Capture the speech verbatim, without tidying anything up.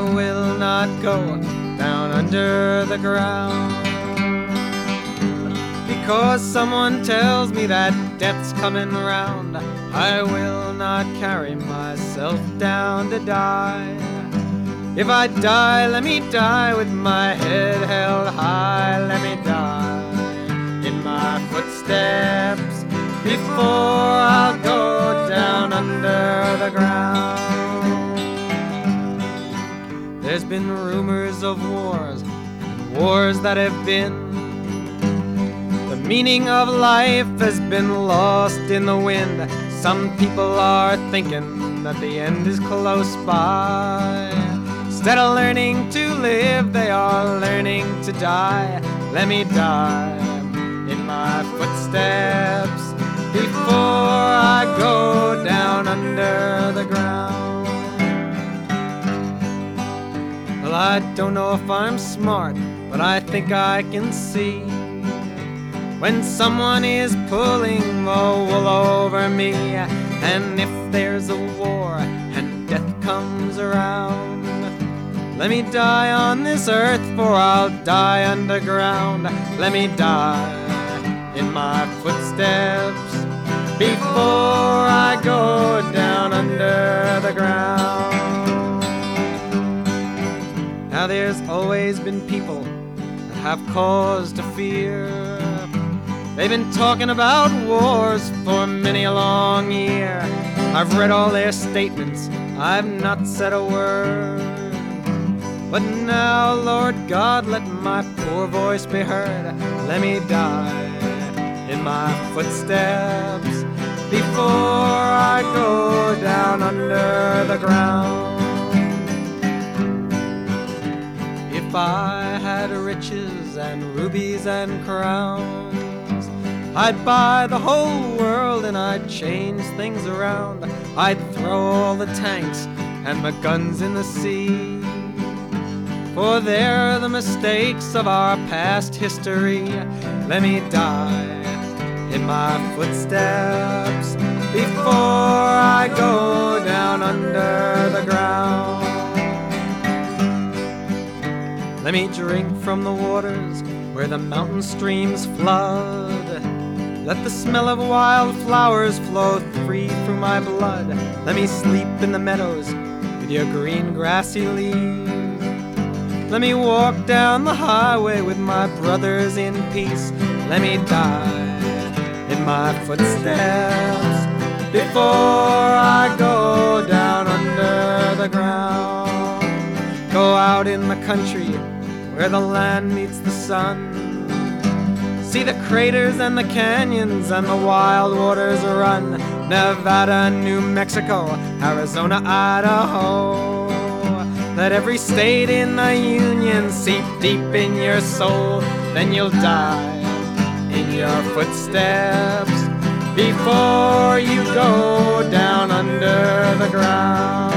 will not go down under the ground, because someone tells me that death's coming round. I will not carry myself down to die. If I die, let me die with my head held high. Let me die in my footsteps before I'll go down under the ground. There's been rumors of wars and wars that have been. The meaning of life has been lost in the wind. Some people are thinking that the end is close by. Instead of learning to live, they are learning to die. Let me die in my footsteps before I go down under the ground. Well, I don't know if I'm smart, but I think I can see when someone is pulling the wool over me. And if there's a war and death comes around, let me die on this earth, for I'll die underground. Let me die in my footsteps before I go down under the ground. Now there's always been people that have cause to fear. They've been talking about wars for many a long year. I've read all their statements, I've not said a word. But now, Lord God, let my poor voice be heard. Let me die in my footsteps before I go down under the ground. If I had riches and rubies and crowns, I'd buy the whole world and I'd change things around. I'd throw all the tanks and the guns in the sea, for they're the mistakes of our past history. Let me die in my footsteps before I go down under the ground. Let me drink from the waters where the mountain streams flood. Let the smell of wild flowers flow free through my blood. Let me sleep in the meadows with your green grassy leaves. Let me walk down the highway with my brothers in peace. Let me die in my footsteps before I go down under the ground. Go out in the country where the land meets the sun. See the craters and the canyons and the wild waters run. Nevada, New Mexico, Arizona, Idaho. Let every state in the union seep deep in your soul. Then you'll die in your footsteps before you go down under the ground.